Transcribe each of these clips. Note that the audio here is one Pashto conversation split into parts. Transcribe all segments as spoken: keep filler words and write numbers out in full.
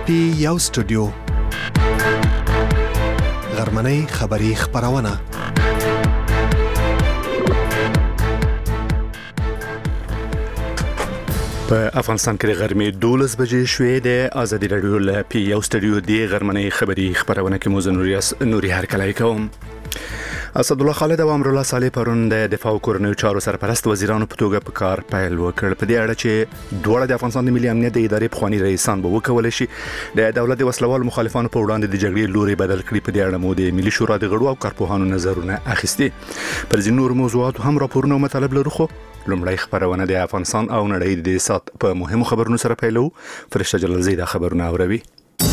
پی یو سټوډیو غرمنۍ خبری خبرونه په افغانستان کې غرمې دولس بجې شوې د ازادي رادیو ل پی یو سټوډیو دی غرمنۍ خبری خبرونه کې موږ نوریاس نوري هرکلای کوم. اسد الله خالد او امر الله صالح پرون د دفاع کورنیو چارو سرپرست وزیرانو په توګه په کار پیل وکړ. په دې اړه چې دوه د افغانستان د ملي امنیت د ادارې پخوانی رئیسان به وکول شي د دولت د وسلوال مخالفانو په وړاندې د جګړې لوري بدل کړي. په دې اړه مو د ملي شورا د غړو او کارپوهانو نظرونه اخیستي. پر ځینو نور موضوعات هم راپورونه او مطالب لرو. خو لومړی خبرونه د افغانستان او نړۍ د سات په مهمو خبرونو سره پیلو. فرشته جلال زیدا خبرونه اوروي.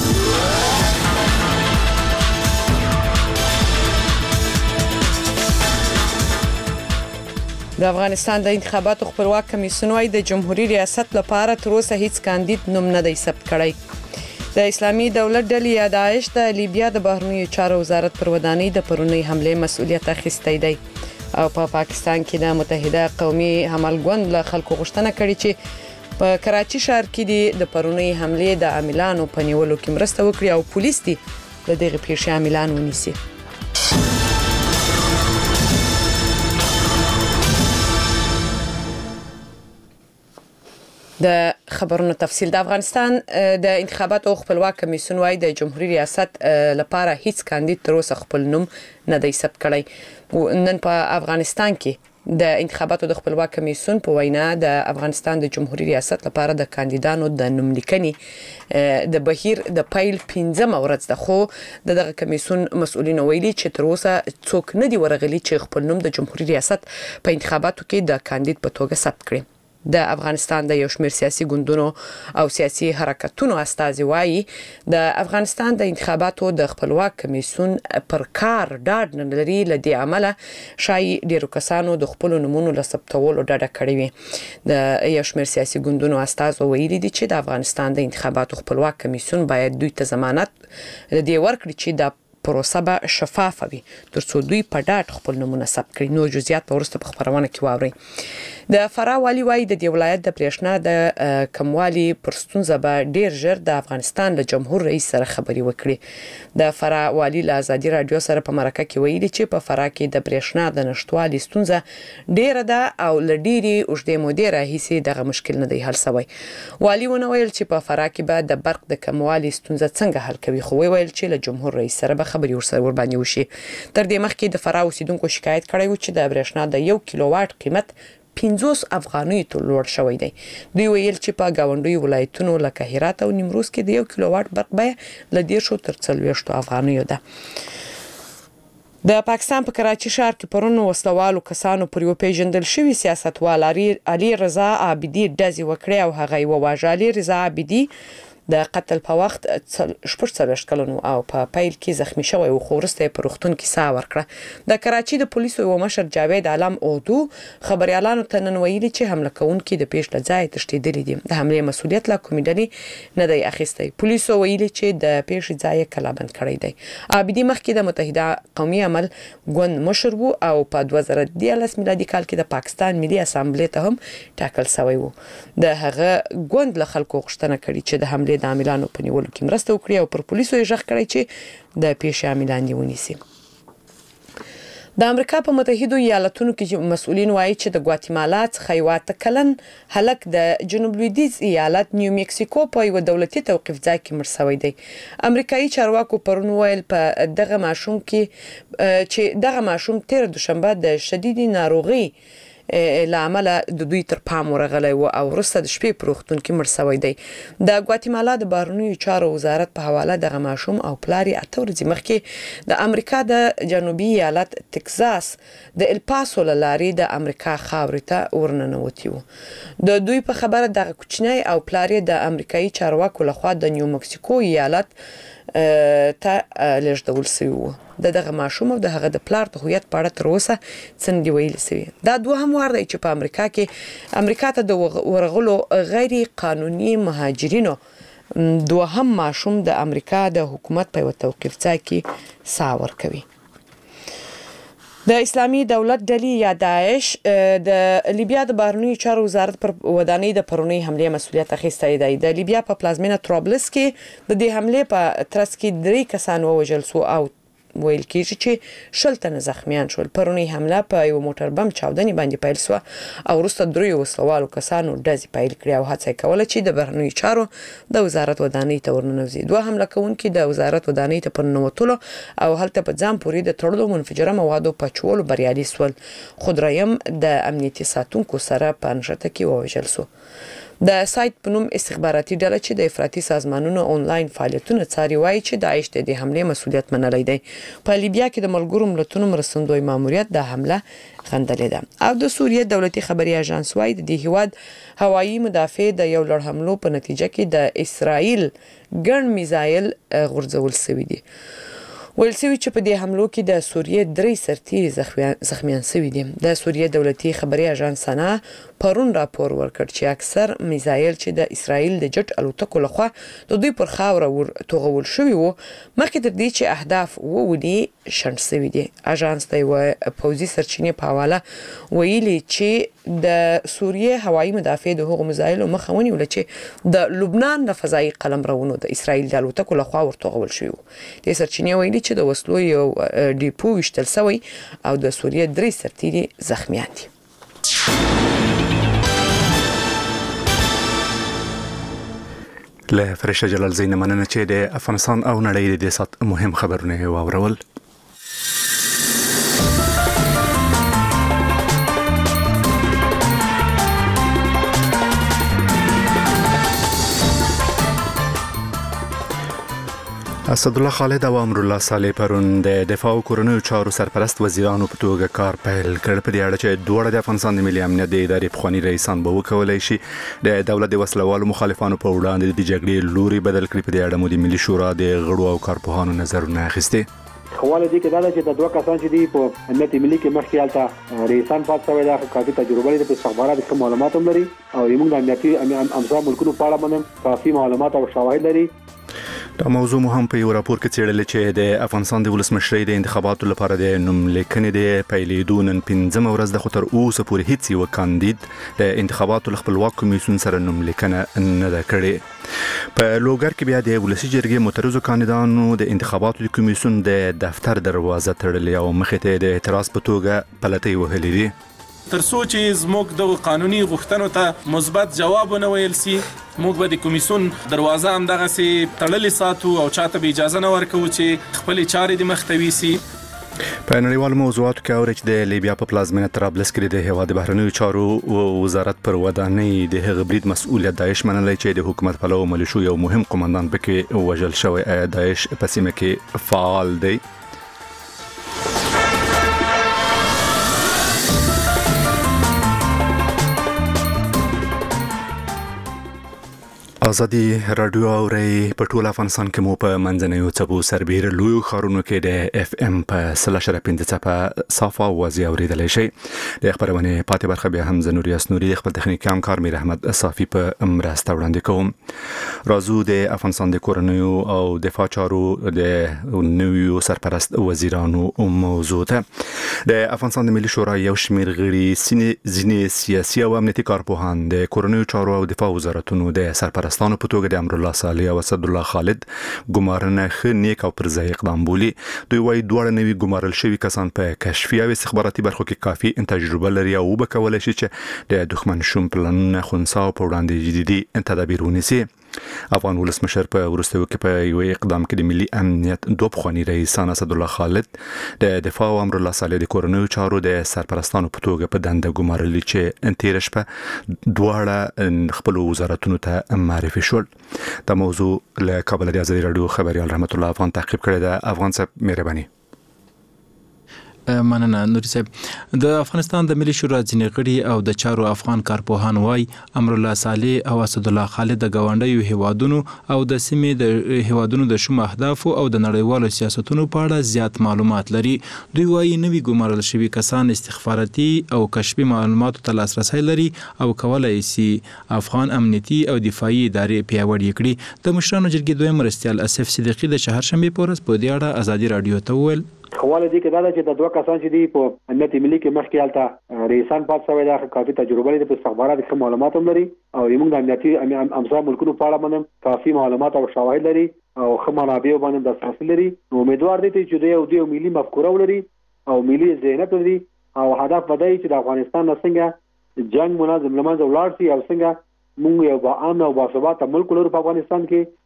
د افغانستان د انتخاباتو خپلواک کمیسیون وايي د جمهوریت ریاست لپاره تر اوسه هیڅ کاندید نوم نه دی ثبت کړی. د اسلامي دولت ډلې یا داعش د لیبیا د بهرنیو چارو وزارت پر ودانۍ د پرونی حمله مسؤلیت اخیستی دی او په پا پاکستان کې د متحده قومي عمل ګوند له خلکو غوښتنه کړې چې په کراچي ښار کې د پرونی حمله د عاملانو په نیولو کې مرسته وکړي او پولیس دې د دغه پیښې عاملان ونیسي. د خبرونو تفصیل. د افغانستان د انتخاباتو خپلواک کمیسیون وايي د جمهوریت ریاست لپاره هیڅ کاندید تر اوسه خپل نوم نه دی ثبت کړی. نن په افغانستان کې د انتخاباتو د خپلواک کمیسیون په وینا د افغانستان د جمهوریت ریاست لپاره د کاندیدانو د نوملیکنې د بهیر د پیل پنځمه ورځ ده. خو دغه کمیسیون مسؤلین ویلي چې تر اوسه څوک نه دی ورغلي چې خپل نوم د جمهوریت ریاست په انتخاباتو کې د کاندید په توګه ثبت کړي. د افغانستان د یو شمېر سیاسي ګوندونو او سیاسي حرکتونو استازي وایي د افغانستان د انتخاباتو د خپلواک کمیسیون پر کار ډاډ نه لري. له دې عمله شایي ډیرو کسانو د خپل نومونو له ثبتولو ډډه کړې وي. د یو شمېر سیاسي ګوندونو استازو ویلي دي چې د افغانستان د انتخاباتو خپلواک کمیسیون باید دوی ته ضمانت دې ورکړي چې د پروسه به شفافه وي ترڅو دوی په ډاډ خپل نومونه ثبت کړي. نو جزئیات په وروسته په خبرونه کې واورئ. د فراه والي وايي د دې ولایت د برېښنا د کموالي پر ستونزه به ډیر ژر د افغانستان له جمهور رئیس سره خبري وکړي. د فراه والي له ازادي رادیو سره په مرکه کې ویلي چې په فراه کې د برېښنا د نشټوالي ستونزه ډیره ده او ل ډیري اوږدې مودې راهیسې دغه مشکل نه دی حل شوی. والي ونه ویل چې په فراه کې به د برق د کموالي ستونزه څنګه حل کوي، خو ویل چې له جمهور رئیس سره به خبري ورسره ور باندې وشي. تر دې مخکې د فراه اوسیدونکو شکایت کړی و چې د برېښنا د یو کیلو واټ قیمت پنځوس افغانیو ته لوړ شوی دی. دوی ویل چې په گاونډیو ولایتونو لکه هرات او نیمروز کې د یو کیلو واټ برق بیه له دیرشو تر څلوېښتو افغانیو ده. د پاکستان په کراچي ښار کې پرون وسلوالو کسانو پر یو پیژندل شوی سیاستوال علي رضا عابدي ډزې وکړې او هغه یې وواژه. علي رضا عابدي د قتل په وخت شپږ څلوېښت کلن او په پیل کې زخمی شوی و، خو وروسته یې په روغتون کې ساه ورکړه. د کراچي د پولیسو یو مشر جاوید عالم اردو خبريالانو ته نن ویلي چې حمله کوونکي د پیښ له ځایه تښتېدلي دي. د حملې مسؤلیت له کومې ډلې نه دی اخیستی. پولیسو ویلي چې د پیښې ځای کلابند کړی دی. عابدي مخکې د متحده قومي عمل ګوند مشر و او په دوه زره دیارلس میلادي کال کې د پاکستان ملي اسامبلې ته هم ټاکل شوی و. د هغه ګوند له خلکو غوښتنه کړې چې د حملې د عاملانو په نیولو کې مرسته وکړي او پر پولیسو یې غږ کړی چې د پیښې عاملان دې ونیسي. د امریکا په متحده ایالاتونو کې مسؤلین وایي چې د ګواتیمالا څخه یو اته کلن هلک د جنوب لویدیځ ایالت نیو میکسیکو په یو دولتي توقیف ځای کې مړ شوی دی. امریکایي چارواکو پرون ویل په دغه ماشوم کې چې دغه ماشوم تیر دوشنبه د شدید ناروغي لامل د دوی تر پام ورغلی و او وروسته د شپې په روغتون کې مړ شوی دی. د ګواتیمالا د بهرنیو چارو وزارت په حواله دغه ماشوم او پلار یې اته ورځې مخکې د امریکا د جنوبي ایالت تکساس د الپاسو له لارې د امریکا خاورې ته ورننوتي و. د دوی په خبره دغه کوچنی او پلار یې د امریکایي چارواکو لخوا د نیو مکسیکو ایالت ته لېږدول شوي وو. د دغه ماشوم او د هغه د پلار د هویت په اړه تر اوسه څه نه دي ویلي شوي. دا دوهم وار دی چې په امریکا کې امریکا ته د ورغلو غیر قانوني مهاجرینو دوهم ماشوم د امریکا د حکومت په یو توقیف ځای کې ساه ورکوي. د اسلامي دولت ډلې یا داعش د لیبیا د بهرنیو چارو وزارت پر ودانۍ د پرونی حمله مسولیت اخیستی دی. د لیبیا په پلازمینه ترابلس کې د دې حمله په ترڅ کې درې کسان ووژل شو او ویل کېږي چې شل تنه زخمیان شول. پرونی حمله په یو موټر بم چاودنې باندې پیل شو او وروسته درې وسلوالو کسانو ډزې پیل کړې او هڅه کوله چې د بهرنیو چارو د وزارت ودانۍ ته ورننوځي. دوه حمله کوونکي د وزارت ودانۍ ته پر ننوتلو او هلته په ځان پورې د تړلو منفجره موادو په چولو بریالي شول، خو دریم د امنیتي ساتونکو سره په نښته کې ووژل شو. د سایت په نوم استخباراتي ډله چې د افراطي سازمانونو آنلاین فعالیتونه څاري وایي چې داعش د دې حمله مسولیت منلی دی. په لیبیا کې د ملګرو ملتونو مرستندوی ماموریت د حمله غندلې ده او د سوریه دولتي خبري اژانس وایي د دې هیواد هوایي مدافع د یو لړ حملو په نتیجه کې د اسرائیل ګڼ میزایل غورځول شوي دي. ویل شوي چې په دې حملو کې د سوریه درې سرتیري زخمیان شوي دي. د سوریه دولتي خبري اژانس سنا پرون راپور ورکړ چې اکثر میزایل چې د اسرائیل د جټ الوتکو لخوا د دوی پر خاوره ور توغول شوي وو مخکې تر دې چې اهداف وولي شنډ شوي دي. اژانس د یوه پوځي سرچینې په حواله ویلي چې د سوریه هوایي مدافع د هغو میزایلو مخه ونیوله چې د لبنان د فضایي قلمرونو د اسرائیل د الوتکو لخوا ور توغول شوي وو. د سرچینې ویلي چې د وسلو یو ډیپو وشتل شوی او د سوریه درې سرتیري زخمیان دي. له فرشته جلال زین مننه چې د افغانستان او نړۍ د سات مهم خبرونه واورول. اسدالله خالد او امرالله صالح پرون د دفاع او کورنیو چارو سرپرست وزیرانو په توګه کار پیل کړ. په دې اړه چې دوړه د افغانستان د ملي امنیت د ادارې پخوانی رئیسان به وکولای شي د دولت د وسلوالو مخالفانو په وړاندې د جګړې لوري بدل کړي. په دې اړه مو د ملي شورا د غړو او کارپوهانو نظرونه اخیستي. خواله دي کې دا چې د دوه کسان چې دی په امنیت ملي کې مخکې حالت رئیسان پات شوی دا کافي تجربه لري په استخباراتو کې معلومات هم لري او موږ د امنیتي امصار ملکونو په اړه باندې کافي معلومات او شواهد لري. دا موضوع مو هم په یو راپور کې څېړل چې د افغانستان د ولسمشرۍ د انتخاباتو لپاره د نوم لیکنې د پیلېدو نن پنځمه ورځ ده، خو تر اوسه پورې هیڅ یو کاندید د انتخاباتو له خپلواک کمیسیون سره نوم لیکنه نه ده کړې. په لوګر کې بیا د ولسي جرګې معترضو کاندیدانو د انتخاباتو د کمیسیون د دفتر دروازه تړلې او مخې ته د اعتراض په توګه پلتۍ وهلې دي. ترڅو چې زموږ د قانوني غوښتنو ته مثبت جواب ونه ویل سي، موږ به د کمیسیون دروازه هم دغسې تړلې ساتو او چاته به اجازه نه ورکوو چې خپلې چارې د مخ ته ویسي. په نړیوالو موضوعاتو کې اوري چې د لیبیا په پلازمینه طرابلس کې د هیواد بهرنیو چارو وزارت پر ودانۍ د هغه برید مسؤلیت داعش منلی چې د حکومت پلو ملیشو یو مهم قومندان پکې وژل شوی. داعش په سیمه کې فعال دی. ازادي رادیو اوري په ټول افغانستان کې مو په منځنیو څپو سربېره لویو ښارونو کې د اف ام په سل اشاریه پنځه څپه صافه اوازې اورېدلی شئ. د خبرونې پاتې برخه بیا هم زه نوریاس نوري د خپل تخنیکي همکار میر احمد صافي په مرسته وړاندې کوم. راځو د افغانستان د کورنیو او دفاع چارو د نویو سرپرست وزیرانو موضوع ته. د افغانستان د ملي شورا یو شمېر غړي ځینې سیاسي او امنیتي کارپوهان د کورنیو چارو او دفاع وزارتونو د سرپرست ستانو په توګه د امرالله صالح او اسدالله خالد ګمارنه ښه نیک او پر ځای اقدام بولي. دوی وايي دواړه نوي ګمارل شوي کسان په کشفي او استخباراتي برخو کې کافي تجربه لري او وبکولی شي چې د دښمن شوم پلانونه خنثی او په وړاندې جدي تدابیر ونیسي. افغان ولسمشر په وروستیو کې په یو اقدام کې د ملي امنیت دوه پخواني رئیسان اسدالله خالد د دفاع او امرالله صالح د کورنیو چارو د سرپرستانو په توګه په دنده ګمارلي چې تېره شپه دواړه خپلو وزارتونو ته معرفي شول. دا موضوع له کابل د ازادي راډیو خبريال رحمت الله افغان تعقیب کړی ده. افغان صاحب مهرباني. مننه نوري صاحب. د افغانستان د ملي شورا ځینې غړي او د چارو افغان کارپوهان وایي امرالله صالح او اسدالله خالد د ګاونډیو هیوادونو او د سیمې د هیوادونو د شوم اهدافو او د نړیوالو سیاستونو په اړه زیات معلومات لري. دوی وایي نوي ګمارل شوي کسان استخباراتي او کشفي معلوماتو ته لاسرسی لري او کولای شي افغان امنیتي او دفاعي ادارې پیاوړې کړي. د مشرانو جرګې دویم مرستیال اسف صدیقي د چهارشنبې په ورځ په دې اړه ازادي راډیو ته وویل خواله دي کې دا چې د دوه کسان چې دی په امنیت ملي کې مخکې حالت رئیسان پات شوی دا کافي تجربه لري په استخبارات کې معلومات هم لري او موږ د امنیتي امصار ملکونو په اړه باندې کافي معلومات او شواهد لري او خمانابه باندې د اساس لري نو امیدوار دي چې د یو دی ملي مفکوره ولري او ملي ذهنیت لري او هدف بدای چې د افغانستان څنګه جنگ منظم لمنځه ولاړ شي او څنګه موږ یو با امن او با ثبات ملک لرو په افغانستان کې.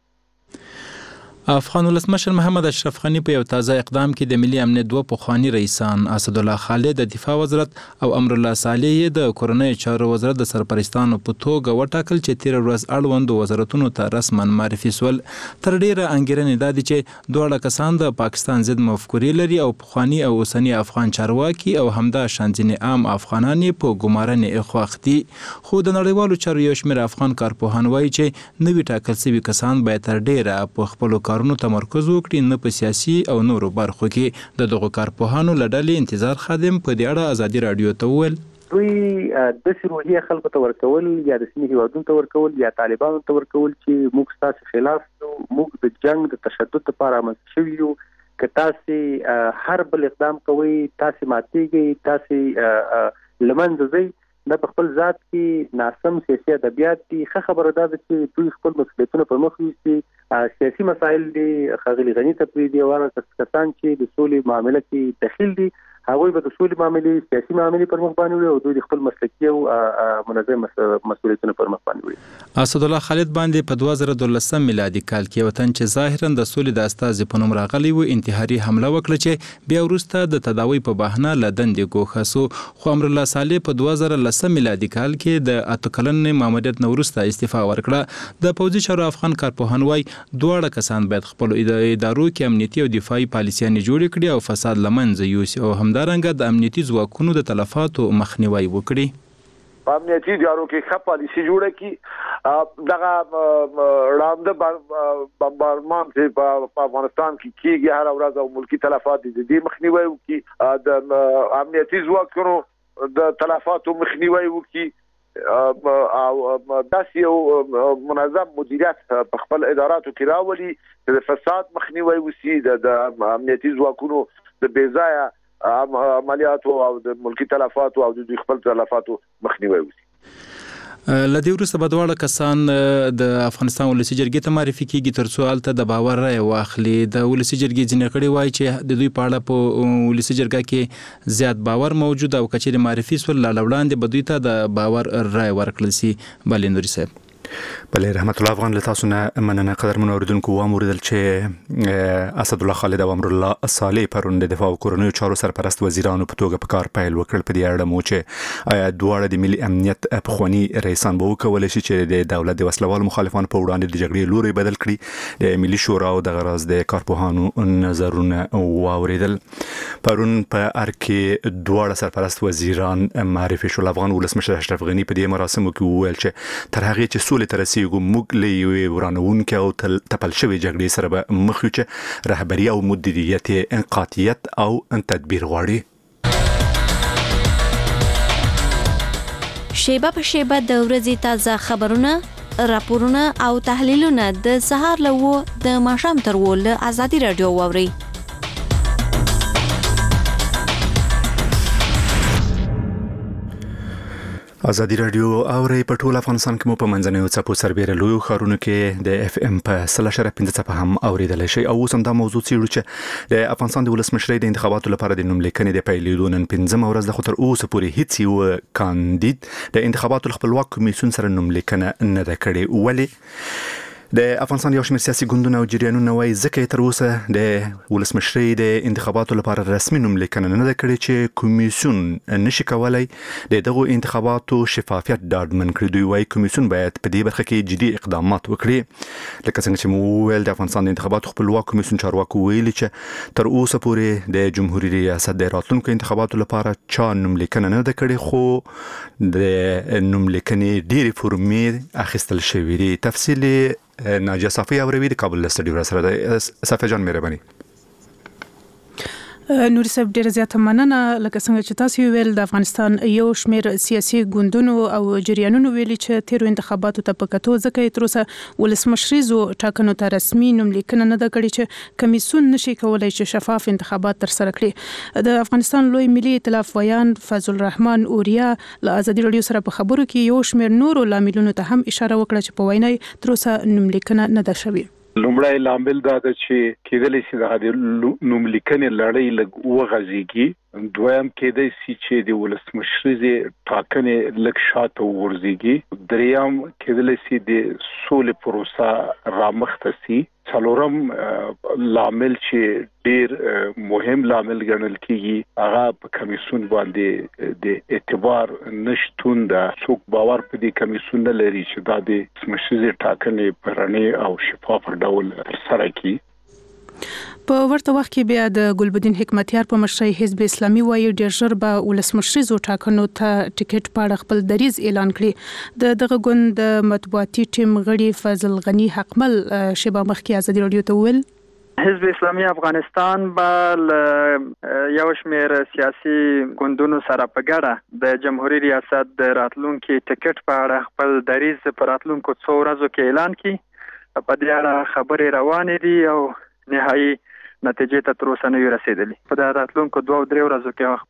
افغان ولسمشر محمد اشرف غنی په یو تازه اقدام کې د ملي امنیت دوه پخوانی رئیسان اسد الله خالد د دفاع وزارت او امر الله صالح د کورنۍ چارو وزارت د سرپرستانو په توګه وټاکل چې تیر ورځ اړوند وزارتونو ته رسما معرفي سول. تر ډیره انګیرنې دا دي چې دوه کسان د پاکستان ضد مفکورې لري او پخوانی او اوسنی افغان چارواکي او همدا شانځنی عام افغانان په ګمارنې اخواختي. خو د نړیوالو چارو یو شمېر افغان کارپوهان وایي چې نوي ټاکل شوي کسان باید تر ډیره په خپل کارونو تمرکز وکړي، نه په سیاسي او نورو برخو کې. د دغو کارپوهانو له ډلې انتظار خادم په دې اړه ازادي راډیو ته وویل دوی د سروهي خلکو ته ورکول یا د سیمې هیوادونو ته ورکول یا طالبانو ته ورکول چې موږ ستاسو خلاف یو، موږ د جنگ د تشدد لپاره مخ شوي یو، که تاسو هر بل اقدام کوئ تاسو ماتېږئ، تاسو لمنځه ځئ. دا په خپل ذات کې ناسم سیاسي ادبیات دي. ښه خبره ده چې دوی خپل مسؤلیتونه پر مخ یوسي. سیاسي مسایل دي ښاغلي غني ته پرېږدي او هغه کسان چې د سولې معامله کې دخیل دي هغوی به د سولې معاملې سیاسي معاملې پر مخ باندې وړي او دوی د خپل مسلکي او منظم مسؤلیتونه پر مخ باندې وړي. اسد الله خالد باندې په دوه زره دولسم میلادي کال کې وطن چې ظاهرا د سولې د استازي په نوم راغلی و انتحاري حمله وکړه چې بیا وروسته د تداوی په بهانه له دندې ګوښه سو. خو امر الله صالح په دوه زره لسم میلادي کال کې د اته کلن ماموریت نه وروسته استعفا ورکړه. د پوځي چارو افغان کارپوهان وایي دواړه کسان باید خپل ادارو کې امنیتي او دفاعي پالیسیانې جوړې کړي او فساد له منځه یوسي او همدارنګه د امنیتي ځواکونو د تلفاتو مخنیوي وکړي. په امنیتي ادارو کې ښه پالیسي جوړه کړي. دغه وړاندې بمبارمان چې په افغانستان کې کیږي هر ورځ او ملکی تلفات د دې مخنیوي وکړي، د امنیتي ځواکونو د تلفاتو مخنیوي وکړي او داسې یو منظم مدیریت په خپل اداراتو کې راولي چې د فساد مخنیوي وشي، د امنیتي ځواکونو د بېځایه عملیاتو او د ملکی تلفاتو او د خپل تلفاتو مخنیوي وشي. لدې وروسته به دواړه کسان د افغانستان ولسي جرګې ته معرفي کیږي ترڅو هلته د باور رایه واخلي. د ولسي جرګې ځینې غړي وایي چې د دوی په اړه په ولسي جرګه کې زیات باور موجود او که چیرې معرفي سول لا وړاندې به دوی ته د باور رایه ورکړل شي. بلې نوري صاحب بله رحمت الله افغان له تاسو نه مننه. قدرمن اوریدونکو واوریدل چې اسد الله خالد او امر الله صالح پرون د دفاع او کورنیو چارو سرپرست وزیرانو په توګه په کار پیل وکړ. په دې اړه مو چې آیا دواړه د ملي امنیت پخوانی رئیسان به وکولای شي چې د دولت د وسلوال مخالفانو په وړاندې د جګړې لوري بدل کړي. د ملي شورا او د غراز د کارپوهانو نظرونه واوریدل. پرون په ار کې دواړه سرپرست وزیران معرفي شول. افغان ولسمشر اشرف غنی په دې مراسمو کې وویل چې تر هغه چې سولې ترسيګو موږ له یوې ورانونکې او تپل شوې جګړې سره به مخ یو چې رهبري او مدیریت انقاطیت او تدبیر غواړي. شیبه په شیبه د ورځې تازه خبرونه، راپورونه او تحلیلونه د سهار له و د ماښام تر و له ازادي راډیو واوري. ازادي راډیو اوري په ټول افغانستان کې مو په منځنیو څپو سربېره لوی ښارونو کې د اف ام په سل اشاره پنځه څپه هم اوریدل شي. او اوس هم دا موضوع څېړو چې د افغانستان د ولسمشرۍ د انتخاباتو لپاره د نوم لیکنې د پیلېدو نن پنځمه ورځ ده، خو تر اوسه پورې هیڅ یو کاندید د انتخاباتو خپلواک کمیسیون سره نوم لیکنه نه ده کړې. ولې د افغانستان یو شمېر سیاسي ګوندونه او جریانونه وایي ځکه تر اوسه د ولسمشرۍ د انتخاباتو لپاره رسمي نوم لیکنه نه ده کړې چې کمیسیون نشي کولای د دغو انتخاباتو شفافیت ډاډمن کړي. دوی وایي کمیسیون باید په دې برخه کې جدي اقدامات وکړي. لکه څنګه چې مو وویل د افغانستان د انتخاباتو خپلواک کمیسیون چارواکو ویلي چې تر اوسه پورې د جمهوریت ریاست د راتلونکو انتخاباتو لپاره چا نوم لیکنه نه ده کړې، خو د نوم لیکنې ډېرې فورمې اخیستل شوې دي. تفصیل ناجیه صافی اوروي د کابل له سټډیو سره ده. صافی جان مهرباني. نور صاحب ډیره زیاته مننه. لکه څنګه چې تاسو ویل د افغانستان یو شمېر سیاسي ګوندونو او جریانونو ویلي چې تیرو انتخاباتو ته په کتو ځکه یې تر اوسه ولسمشریزو ټاکنو ته رسمي نوملیکنه نه ده کړې چې کمیسیون نشي کولای چې شفاف انتخابات ترسره کړي. د افغانستان لوی ملي ائتلاف ویان فضل الرحمن اوریا له ازادي رادیو سره په خبرو کې یو شمېر نورو لاملونو ته هم اشاره وکړه چې په وینا یې تر اوسه نوملیکنه نه ده شوې. لومړی لامل دا ده چې کېدلی شي د نوملیکنې لړۍ لږ وغځېږي. دویم کېدای شي چې د ولسمشریزې ټاکنې لږ شاته وغورځېږي. دریم کېدلی شي د سولې پروسه رامخته شي. څلورم لامل چې ډیر مهم لامل ګڼل کېږي هغه په کمیسیون باندې د اعتبار نشټون ده. څوک باور په دې کمیسیون نه لري چې دا د ولسمشریزې ټاکنې په رڼې او شفاف ډول ترسره کړي. په ورته وخت کې بیا د ګلبدین حکمتیار په مشرۍ حزب اسلامي وایي ډېر ژر به ولسمشریزو ټاکنو ته ټیکټ په اړه خپل دریځ اعلان کړي. د دغه ګوند د مطبوعاتي ټیم غړي فضل غنی حقمل شیبه مخکې ازادي رادیو ته ویل حزب اسلامي افغانستان به یو شمېر سیاسي ګوندونو سره په ګډه د جمهوریت ریاست د راتلونکي ټیکټ په اړه خپل دریځ په راتلونکو څو ورځو کې اعلان کړي. په دې اړه خبرې روانې دي او نهایي نتیجې ته تر اوسه نه وي رسیدلي. په دا راتلونکو دوه درې ورځو کې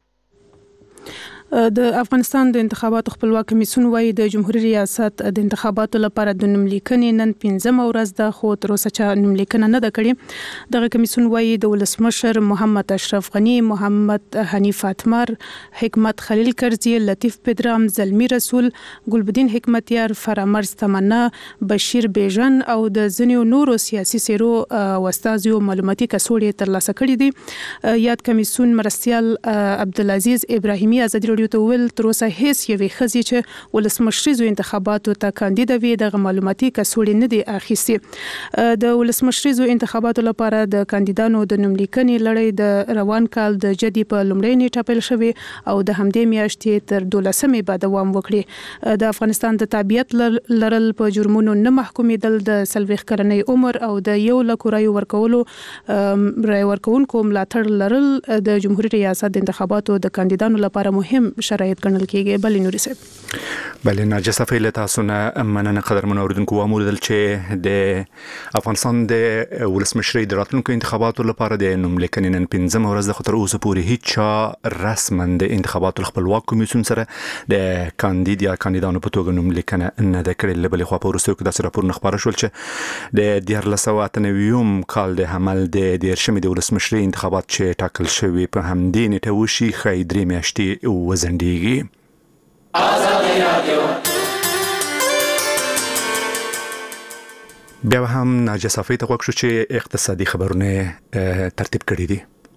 د افغانستان د انتخاباتو خپلواک کمیسیون وایي د جمهوریت ریاست د انتخاباتو لپاره د نوملیکنې نن پنځمه ورځ ده خو تر اوسه چا نوملیکنه نه ده کړې. دغه کمیسیون وایي د ولسمشر محمد اشرف غنی، محمد حنیف اتمر، حکمت خلیل کرزی، لطیف پدرام، زلمی رسول، ګلبدین حکمتیار، فرامرز تمنا، بشیر بیژن او د ځینو نورو سیاسي څیرو او استازو معلوماتي کڅوړې ترلاسه کړې دي. یاد کمیسیون مرستیال عبدالعزیز ابراهیمي ازادي ته ویل تر اوسه هیڅ یوې ښځې چې ولسمشریزو انتخاباتو ته کاندیده وي دغه معلوماتي کڅوړې نه دي اخیستې. د ولسمشریزو انتخاباتو لپاره د کاندیدانو د نوملیکنې لړۍ د روان کال د جدي په لومړۍ نیټه پیل شوې او د همدې میاشتې تر دولسمې به دوام وکړي. د افغانستان د تابعیت لرل په جرمونو نه محکومېدل، د څلوېښت کلنۍ عمر او د یو لکو رایو ورکولو رای ورکوونکو ملاتړ لرل د جمهوریت ریاست د انتخاباتو د کاندیدانو لپاره مهم شرایط ګڼل کېږي. بلې نوري صاحب بلې نرجس افیل تاسو نه مننه قدرمن اوریدونکو. وموردل چې د افغانستان د ولسمشرۍ د راتلونکو انتخاباتو لپاره د نوملیکنې نن پنځمه ورځ ده خو تر اوسه پورې هیڅ چا رسما د انتخاباتو خپلواک کمیسیون سره د کاندید یا کاندیدانو په توګه نوملیکنه نه ده کړې. له بلې خوا په وروستیو کې داسې راپورونه خپاره شول چې د دیارلس سوه اته نوي کال د حمل د دیرشمې د ولسمشرۍ انتخابات چې ټاکل شوي په همدې نیټه وشي ښایي درې میاشتې وځنډېږي. ازادي رادیو بیا هم ناجیه صافی ته غوږ شو چې اقتصادي خبرونه ترتیب کړي دي.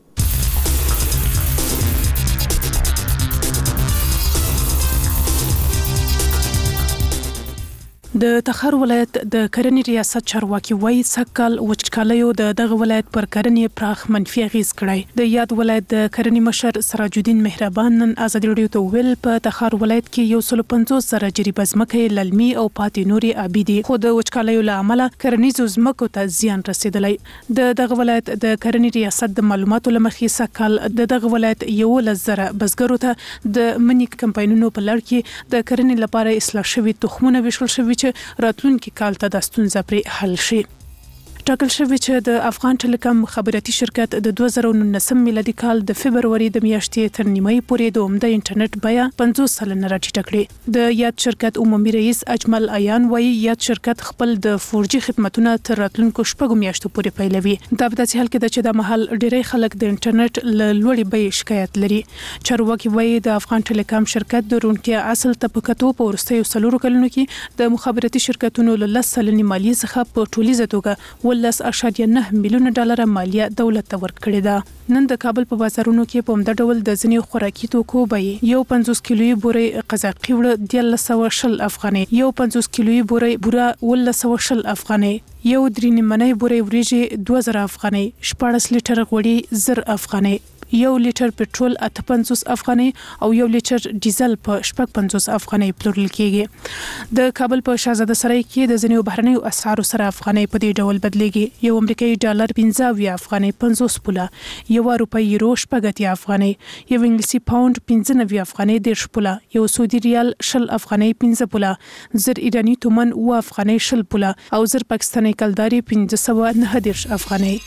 د تخار ولایت د کرنې ریاست چارواکي وایي سږکال وچکالیو د دغه ولایت پر کرنې پراخ منفي اغیز کړی. د یاد ولایت د کرنې مشر سراج الدین مهربان نن ازادي رادیو ته ویل په تخار ولایت کې یو سل پنځوس زره جریبه ځمکې للمي او پاتې نوري آبي دي خو د وچکالیو له امله کرنیزو ځمکو ته زیان رسیدلی. د دغه ولایت د کرنې ریاست د معلوماتو لمخې سږکال د دغه ولایت یولس زره بزګرو ته د منی کمپاینونو په لړ کې د کرنې لپاره اصلاح شوي تخمونه ویشل شوي راتلونکي کال ته د ستونزې پرې حل شي. ټاکل شوی چې د افغان ټیلیکام خبراتي شرکت د دوه زره نولسم میلادي کال د فبرवरी د میاشتې تر نیمایي پورې د عمده انټرنیټ بیه پنځوس سلنه راټیټه کړې. د یاد شرکت عمومي رئیس اجمل عیان وایي یاد شرکت خپل د فور جی خدمتونه تر راتلونکو شپږو میاشتو پورې پیلوي. دا په داسې حال کې ده چې د محل ډیری خلک د انټرنیټ له لوړې بیې شکایت لري. چارواکي وایي د افغان ټیلیکام شرکت د روڼتیا اصل ته په کتو په وروستیو څلورو کلونو کې د مخابراتي شرکتونو له لس سلنې مالیې څخه په ټولیزه توګه ولس اشاریه نه میلیونه ډالر مالیه دولت ته ورکړې ده. نن د کابل په بازارونو کې په عمده ډول د ځینې خوراکي توکو بیې یو پنځوس کیلویي بوري قزاقي وړه دیارلس سوه شل افغانۍ، یو پنځوس کیلویي بوري بوره اوولس سوه شل افغانۍ، یو درې نیمنۍ بوري وریجې دوه زره افغانۍ، شپاړس لیټر غوړي زر افغانۍ، یو لیټر پټرول اته پنځوس افغانۍ او یو لیټر ډیزل په شپږ پنځوس افغانۍ پلورل کیږي. د کابل په شاهزاده سرای کې د ځینو بهرنیو اسعارو سره افغانۍ په دې ډول بدلېږي. یو امریکایي ډالر پنځه اویا افغانۍ پنځوس پوله، یو اروپایي یورو شپږ اتیا افغانۍ، یو انګلیسي پاوند پنځه نوي افغانۍ دېرش پوله، یو سعودي ریال شل افغانۍ پنځه پوله، زر ایراني تومن اوه افغانۍ شل پوله او زر پاکستاني کلداري پنځه سوه نهه دېرش افغانۍ.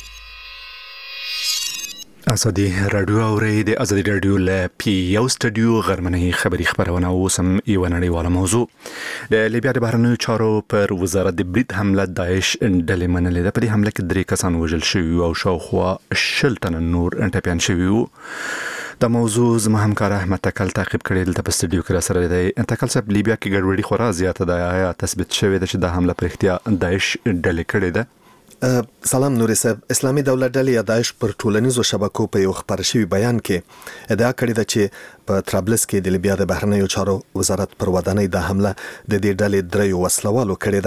ازادي رادیو اوري د ازادي رادیو له پی یو سټډیو غرمنۍ خبری خبرونه اوسم یو نړیواله موضوع. د لیبیا د بهرنیو چارو پر وزارت د برید حمله داعش ډلې منلې ده. په دې حمله کې درې کسان وژل شوي او شاوخوا شل تنه نور ټپیان شوي وو. د موضوع زما همکار احمد تکل تعقیب کړی دلته په سټډیو کې را سره دی. تکل صاحب، لیبیا کې ګډوډي خورا زیاته ده، آیا تثبیت شوی ده چې د حمله پر اختیار داعش ډلې کړې ده؟ سلام نوري صاحب. اسلامي دولت ډلې یا داعش پر ټولنیزو شبکو په یو خبر شوی بیان کې ادعا کړې ده چې په طرابلس کې د لیبیا د بهرنیو چارو وزارت پر ودانۍ د حمله د دې ډلې دریو وسلوالو کړې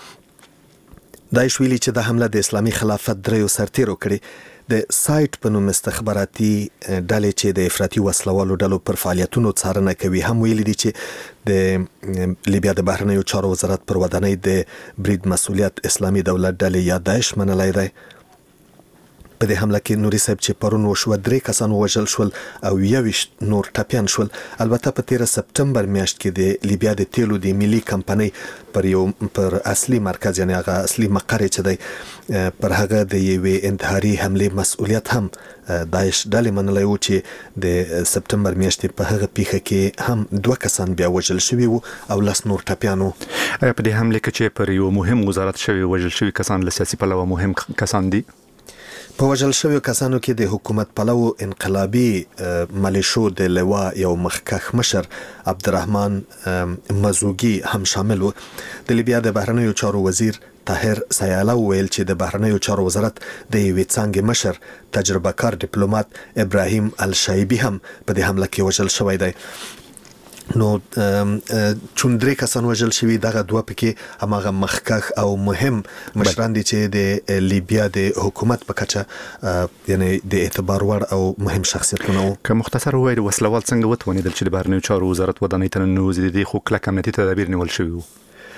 ده. داعش ویلي چې د حمله د اسلامي خلافت دریو سرتیرو کړې. د سایت په نوم استخباراتي ډلې چې د افراطي وسلوالو ډلو پر فعالیتونو څارنه کوي هم ویلي دي چې د لیبیا د بهرنیو چارو وزارت پر ودانۍ د برید مسؤلیت اسلامي دولت ډلې یا داعش منلای دی. په دې حمله کې نوري صاحب چې پرون وشو درې کسان وژل شول او یویشت نور ټپیان شول. البته په تیره سپتمبر میاشت کې د لیبیا د تیلو د ملي کمپنۍ پر یو پر اصلي مرکز یعنی هغه اصلي مقر چې دی پر هغه د یوې انتحاري حمله مسؤلیت هم داعش ډلې منلای و چې د سپتمبر میاشتې په هغه پیښه کې هم دوه کسان بیا وژل شوي وو او لس نور ټپیان وو. په دې حمله کې چې پر یو مهم وزارت شوی وژل شوي کسان له سیاسي پلوه مهم کسان دي. په وژل شویو کسانو کې د حکومت پلوو انقلابي ملیشو د لوا یو مخکښ مشر عبدالرحمن مزوګي هم شامل و. د لیبیا د بهرنیو چارو وزیر طاهر سیاله ویل چې د بهرنیو چارو وزارت د یوې څانګې مشر تجربه کار ډیپلوماټ ابراهیم الشایبي هم په دې حمله کې وژل شوی دی. نو چون درې کسان وژل شوي، دغه دوه پکې هماغه مخکښ او مهم مشران دي چې د لیبیا د حکومت په کچه یعنی د اعتبار وړ او مهم شخصیتونه وو. که مختصر ووایو وسلوال څنګه وتوانېدل چې د بهرنیو چارو وزارت ودانۍ ته ننوځي؟ د دې خو کلک امنیتي تدابیر نیول شوي وو.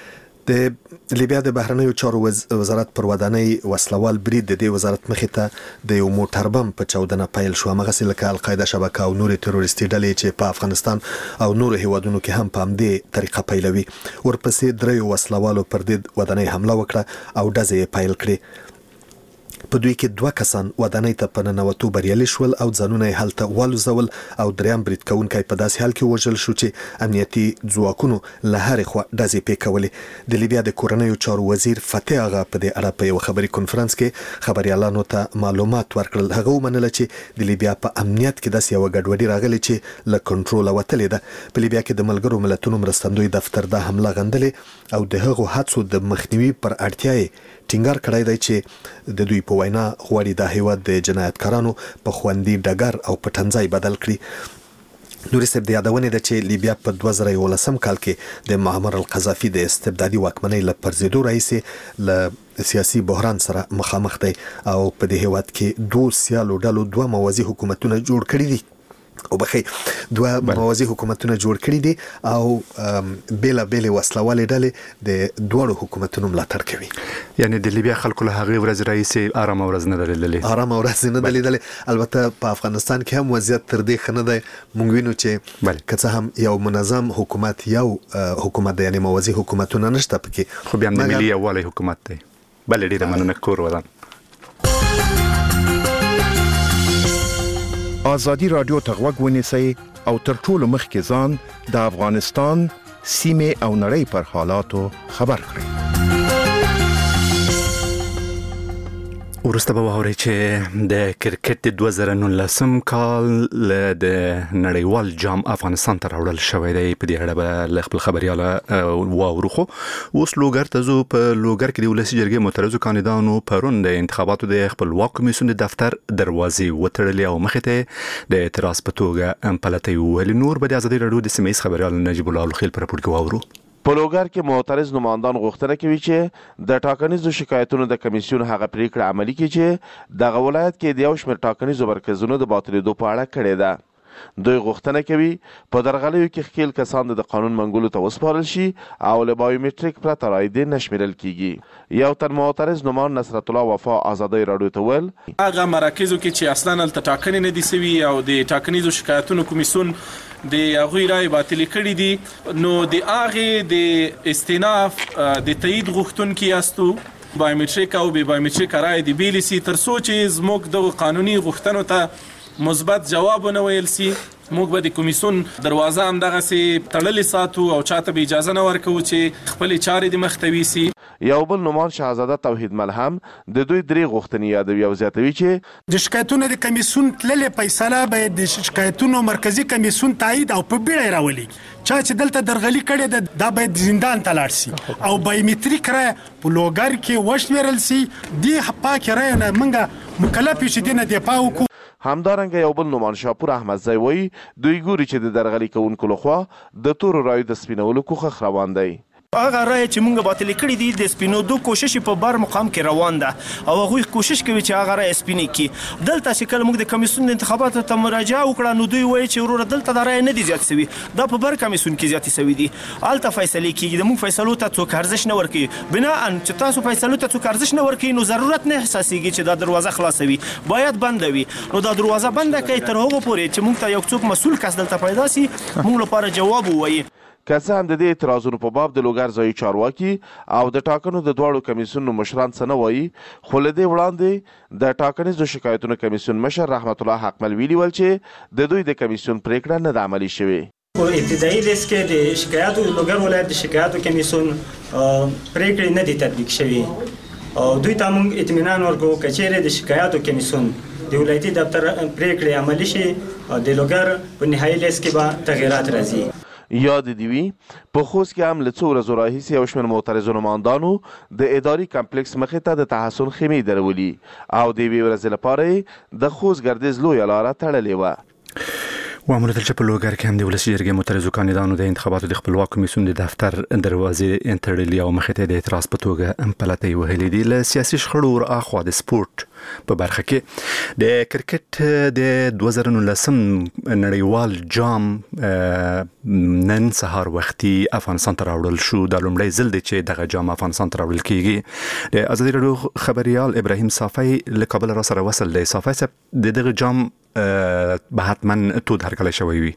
د لیبیا د بهرنیو چارو وزارت پر ودانۍ وسلوال برید د دې وزارت مخې ته د یو موټر بم په چاودنه پیل شو. همغسې لکه القاعده شبکه او نورې تروریستي ډلې چې په افغانستان او نورو هیوادونو کې هم په همدې طریقه پیلوي. ورپسې دریو وسلوالو پر دې ودانۍ حمله وکړه او ډزې یې پیل کړې. په دوی کې دوه کسان ودانۍ ته په ننوتو بریالي شول او ځانونه یې هلته والوزول او دریم برید کوونکی په داسې حال کې وژل شو چې امنیتي ځواکونو له هرې خوا ډزې پې کولې. د لیبیا د کورنیو چارو وزیر فتح آغا په دې اړه په یو خبري کنفرانس کې خبريالانو ته معلومات ورکړل. هغه ومنله چې د لیبیا په امنیت کې داسې یو ګډوډي راغلې چې له کنټروله وتلې ده. په لیبیا کې د ملګرو ملتونو مرستندوی دفتر دا حمله غندلې او د هغو هڅو د مخنیوي پر اړتیا یې ټینګار کړی دی چې د دوی په وینا غواړي د هیواد د جنایتکارانو په خوندي ډګر او په ټنځای بدل کړي. نوري صاحب، د یادونې ده چې لیبیا په دوه زره یولسم کال کې د معمر القذافي د استبدادي واکمنۍ له پرځېدو راهیسې له سیاسي بحران سره مخامخ دی او په دې هیواد کې دوه سیالو ډلو دوه موازي حکومتونه جوړ کړي دي او بخي دوه موازي حکومتونه جوړ کړي دي او بیلا بیل وسلوالې ډلې د دوړو حکومتونو ملاتړ کوي. یعنی د لیبیا خلکو له هغه ورځ راځي آرام ورځ نه درللې آرام ورځ نه درللې. البته په افغانستان کې هم وضعیت تر دې خنه دی. مونږ وینو چې کڅه هم یو منظم حکومت یو حکومت دی، یعنی موازي حکومتونه نشته پکې، خو بیا د ملي یووالي حکومت دی. بل ډیره مننه کور ودان. آزادی رادیو ته غوږ ونیسئ او تر ټولو مخکې ځان د افغانستان سیمې او نړۍ پر حالاتو خبر کړئ. ورسته به واورئ چې د کرکټ د دوه زره نولسم کال د نړیوال جام افغانستان ته راوړل شوی دی. په دې اړه به له خپل خبرياله واورو. خو اوس لوګر ته زو په لوګر کې د ولسی جرګې معترضو کاندیدانو پرون د انتخاباتو د خپلواک کمیسیون د دفتر دروازې وتړلې او مخې ته د اعتراض په توګه پلتې ویل. نور به د ازادي رادیو د سیمې خبريال نجیب الله الخیل پر راپور کې واورو. په لوګر کې معترض نمایندان غوښتنه کوي چې د ټاکنیزو شکایتونو د کمیسیون هغه پریکړه عملي کړي چې دغه ولایت کې د یو شمېر ټاکنیزو مرکزونو د باطلېدو په اړه کړې ده. دوی غوښتنه کوي په درغلیو کې ښکېل کسان د قانون منګولو ته وسپارل شي او له بایومټریک پرته رایې نه شمیرل کیږي. یو تن معترض نومان نصرت الله وفا ازادۍ راډیو ته ویل هغه مراکزو کې چې اصلا هلته ټاکنې نه دي سوي او د ټاکنیزو شکایتونو کمیسیون د هغوی رایې باطلې کړي دي، نو د هغې د استیناف د تایید غوښتونکي یاستو. بایومټریک او بې بایومټریک رایې د بیلې سي تر څو چې زموږ دغو قانوني غوښتنو ته مثبت جواب ونه ویل سي. موږ به د کمیسیون دروازه همدغسې تړلې ساتو او چاته به اجازه نه ورکوو چې خپلې چارې د مخ ته ویسي. یو بل نومان شهزاده توحید ملهم د دوی درې غوښتنې یادوي او زیاتوي چې د شکایتونو د کمیسیون تللې فیصله باید د شکایتونو مرکزی کمیسیون تایید او په بیړه راولي. چا چې دلته درغلي کړې ده دا باید زندان ته لاړ سي او بایومټریک رایه په لوګر کې وشمېرل سي. دې پاکې رایې نه موږ مکلف یو چې دې نه دفاع وکړو. همدارنګه یو بل نومان شاپور احمدزی وایي دوی ګوري چې د درغلي کوونکو لخوا د تورو رایو د سپینولو کوښښ روان دی. هغه رایې چې موږ باطلې کړي دي د سپینېدو کوشش په بر مقام کې روان ده او هغوی کوشش کوي چې هغه رایې سپینې کړي. دلته چې کله موږ د کمیسیون د انتخاباتو ته مراجعه وکړه نو دوی وایي چې وروره دلته د رایې نه دي زیات سوي، دا په بر کمیسیون کې زیاتې سوي دي. هلته فیصلې کېږي، د موږ فیصلو ته څوک ارزش نه ورکوي. بناء چې تاسو فیصلو ته څوک ارزش نه ورکوي نو ضرورت نه احساسېږي چې دا دروازه خلاصوي، باید بنده وي. نو دا دروازه بنده کړئ تر هغو پورې چې موږ ته یو څوک مسؤل کس دلته پیدا سي موږ لپاره جواب ووایي. که څه هم د دې اعتراضونو په باب د لوګر ځایي چارواکي او د ټاکنو د دواړو کمیسیونو مشران څه نه وایي، خو له دې وړاندې د ټاکنیزو شکایتونو کمیسیون مشر رحمت الله حقمل ویلي ول چې د دوی د کمیسیون پریکړه نه ده عملي شوې. په ابتدایي لیست کې د شکایاتو لوګر ولایت د شکایاتو کمیسیون پریکړې نه دي تطبیق شوې او دوی ته موږ اطمینان ورکوو که چیرې د شکایاتو کمیسیون د ولایتي دفتر پریکړې عملي شي د لوګر په نهایي لیست کې به تغییرات راځي. یاد دی وی په خوست کې هم له څو ورځو راهیسې یو شمېر معترضو نمایندانو د اداري کمپلیکس مخې ته د تحصل خیمې درولي او د یوې ورځې لپاره یې د خوست ګردیز لویه لاره تړلې وه. وامر دل چې په لوګر کې هم د ولسي جرګې معترضو کاندیدانو د انتخاباتو د خپلواک کمیسیون د دفتر دروازې تړلې او مخې ته د اعتراض په توګه پلتۍ وهلې دي. له سیاسي شخړو ورهاخوا د سپورت په برخه کې د کرکټ د دوه زره نولسم نړیوال جام نن سهار وختي افغانستان ته راوړل شو. دا لومړی ځل دی چې دغه جام افغانستان ته راوړل کیږي. د ازادي راډیو خبريال ابراهیم صافی له کابل را سره وصل دی. صافی صاحب د دغه جام به حتما تود هر کله شوی وي.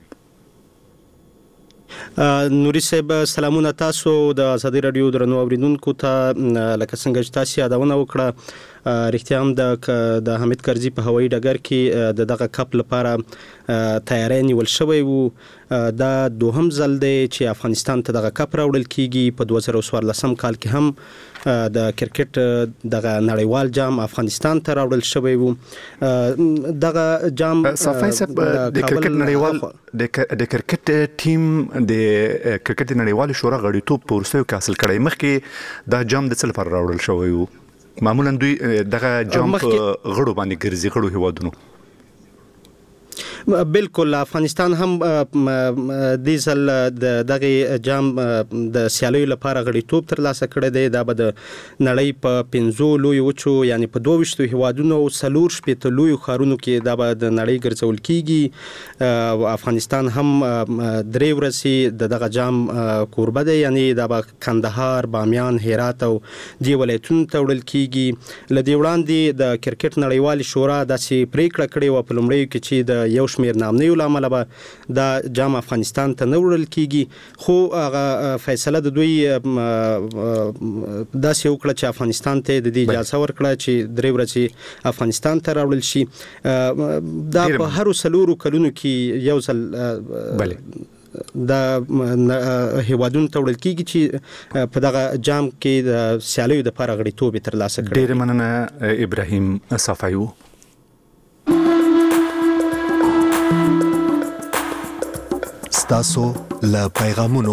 نوري صاحب سلامونه تاسو د ازادي راډیو درنو اوریدونکو ته. لکه څنګه چې تاسو یادونه وکړه رښتیا هم د د حمید کرزي په هوایي ډګر کې د دغه کپ لپاره تیاری نیول شوی وو. دا دوهم ځل دی چې افغانستان ته دغه کپ راوړل کیږي. په دوه زره څوارلسم کال کې هم د کرکټ دغه نړیوال جام افغانستان ته راوړل شوی وو. دغه جام صافی صاحب د کرکټ نړیوال د کرکټ ټیم د کرکټ نړیوال شورا غړیتوب په ورسېو کې حاصل کړی. مخکې دا جام د څه لپاره راوړل شوی وو؟ معمولا دوی دغه جام په غړو باندې ګرځي، غړو هیوادونو. بالکل افغانستان هم د ځل دغه جام د سیالیو لپاره غړیتوب ترلاسه کړی دی. دا به د نړۍ په پنځو لوی وچو یعنی په دوه ویشتو هیوادونو او څلور شپېته لوی ښارونو کې دا به د نړۍ ګرځول کیږي. افغانستان هم درې ورځې د دغه جام کوربه دی، یعنی دا به کندهار، بامیان، هرات او دې ولایتونو ته وړل کیږي. له دې وړاندې د کرکټ نړیوال شورا داسې پریکړه کړې وه په لومړیو کې چې د یو شمېر نامنیو له امله به دا جام افغانستان ته نه وړل کیږي، خو هغه فیصله د دوی داسې وکړه چې افغانستان ته د دې اجازه ورکړه چې درې ورځې افغانستان ته راوړل شي. دا په هرو څلورو کلونو کې یو ځل د هیوادونو ته وړل کیږي چې په دغه جام کې د سیالیو لپاره غړیتوب ترلاسه کړي. ډېر مننه ابراهیم صافی. ستاسو له پیغامونو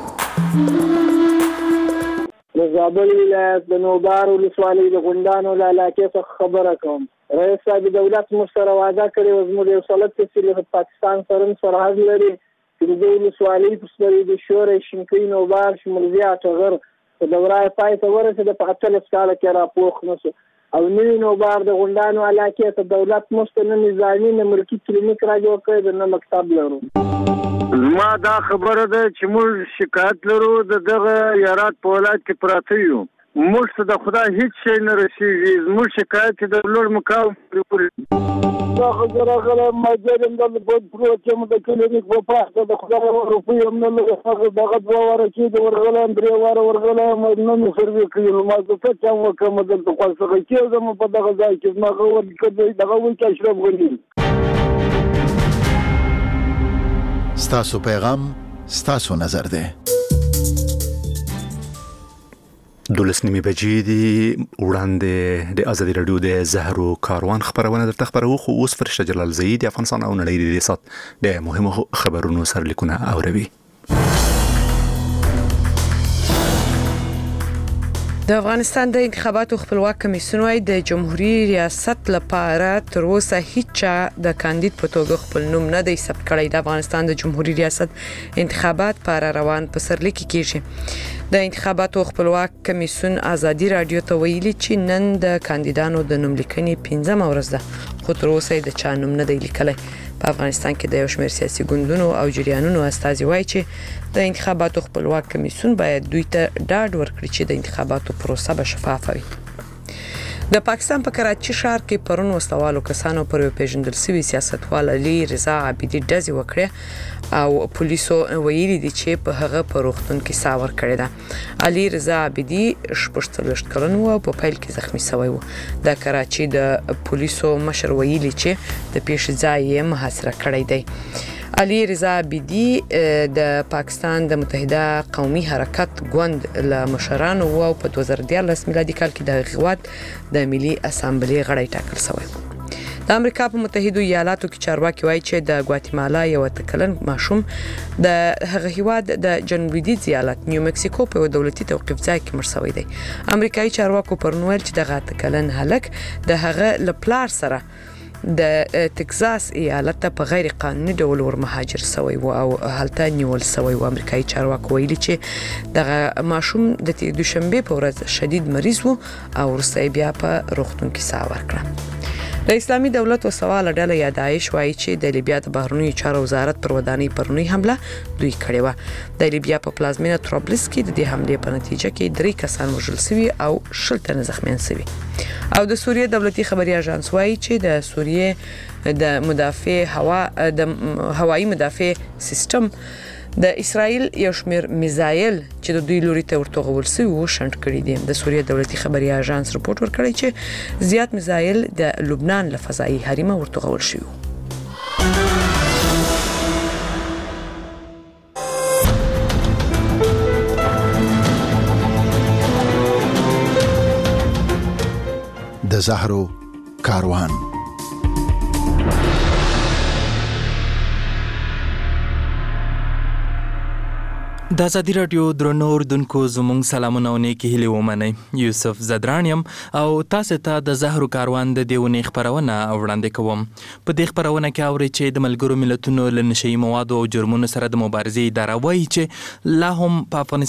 د زابل ولایت د نوبار ولسوالۍ د غونډانو له علاقې څخه خبره کوم. رئیس صاحب دولت موږ سره وعده کړې وه زموږ یو سلط چې له پاکستان سره سرحد لري چې د ولسوالۍ په سپرې د شورې شینکۍ نوبار شمولزیا ټغر په دورای پای ته ورسېده په اتلس کاله کې راپوخ نه شو او نوی نوبار د غونډانو علاقې ته دولت مشته نه نظامي نه ملکي کلینیک را جوړ کړی د نه مکتب لرو. ما دا خبره ده چې موږ شکایت لرو د دغه یارات په ولایت کې پراته یو. موږ ته د خدای هیڅ شی نه رسېږي. زموږ شکایت چې د لوړ مقام پرې پورې دا خو راغلی مجر یم دلته په پروت یم د کلینیک په پاسه د خدای روپۍ هم نه لري. هغه دغه دوه واره کېږي ورغلی یم درې واره ورغلی یم نه مې سروې کوي. نو ما زه څه چم وکړم دلته خواشخی کېږم په دغه ځای کې زما هغه دغه وایي چې اشرف غني. ستاسو پیغام ستاسو نظر دی. دولس نیمې بجې دي. وړاندې د ازادي راډیو د زهرو کاروان خبرونه درته خبرو خو اوس فرشته جلال زئی د افغانستان او نړۍ د ریاست د مهمو خبرونو سرلیکونه اوروي. د افغانستان د انتخاباتو خپلواک کمیسیون وايي د جمهوریت ریاست لپاره تر اوسه هیڅ د کاندید په توګه خپل نوم نه دی ثبت کړی. د افغانستان د جمهوریت ریاست انتخابات پر روان په سرلیک کېږي. د انتخاباتو خپلواک کمیسیون ازادي راډیو ته ویلي چې نن د کاندیدانو د نوم لیکنې پنځمه ورځ ده خو تر اوسه د چا نوم نه دی لیکلی. په افغانستان کې د یو شمېر سیاسي ګوندونو او جریانونو استازي وایي چې د انتخاباتو خپلواک کمیسیون باید دوی ته ډاډ ورکړي چې د انتخاباتو پروسه به شفافه وي. د پاکستان په کراچي ښار کې پرون وسلوالو کسانو پر یو پیژندل شوی سیاستوال علي رضا عابدي ډزې وکړې او پولیسو ویلي دي چې په هغه په روغتون کې ساه ورکړې ده. علي رضا عابدي شپږ څلوېښت کلن و او په پیل کې زخمی شوی و. د کراچي د پولیسو مشر ویلي چې د پیښې ځای یې محاصره کړی دی. علي رضا عابدي د پاکستان د متحده قومي حرکت ګوند له مشرانو او په دوه زره دیارلس میلادي کال کې د هغوات د ملي اسامبلې غړی ټاکل شوی. د امریکا په متحده ایالاتو کې چارواکي وایي چې د ګواتیمالا یو تکلن ماشوم د هغه هیواد د جنوبي لویدیځ ایالت نیو مکسیکو په دولتي توقيف ځای کې مړ شوی دی. امریکایي چارواکو پرنویل چې دغه تکلن هلک د هغه لپلار سره د تکزاس ایالت په غیر قانوني ډول ور مهاجر شوی و او هلته نیول شوی و. امریکایي چارواکو ویلي چې دغه ماشوم د دوشنبه په ورځ شدید مریض و او وروسته بیا په روغتون کې ساه ورکړه. د اسلامي دولت او سوال ډله یا داعش وایي چې د لیبیا د بهرنیو چارو وزارت پر ودانۍ پرونی حمله دوی کړې و. د لیبیا په پلازمینه طرابلس کې د دې حملې په نتیجه کې درې کسان وژل شوي او شل تنه زخمیان شوي. او د سوریه دولتي خبري اژانس وایي چې د سوریه د مدافع هوا د هوایي مدافع سیستم د اسرائیل یو شمېر میزایل چې د دوی لوري ته ورتغول شوی و شنډ کړي دي. د سوریه دولتي خبري اژانس رپورت ورکړی چې زیات میزایل د لبنان له فضایي حریم ورتغول شوی. د زهرو کاروان. د ازادي راډیو درنو اوردونکو زموږ سلامونه او نیکی هیلې ومنئ. یوسف زدران یم او تاسو ته د زهرو کاروان د دېونې خبرونه وړاندې کوم. په دې خبرونه کې اورئ چې د ملګرو ملتونو له نشهیي موادو او جرمونو سره د مبارزې اداره وایي چې لا هم په افغانستان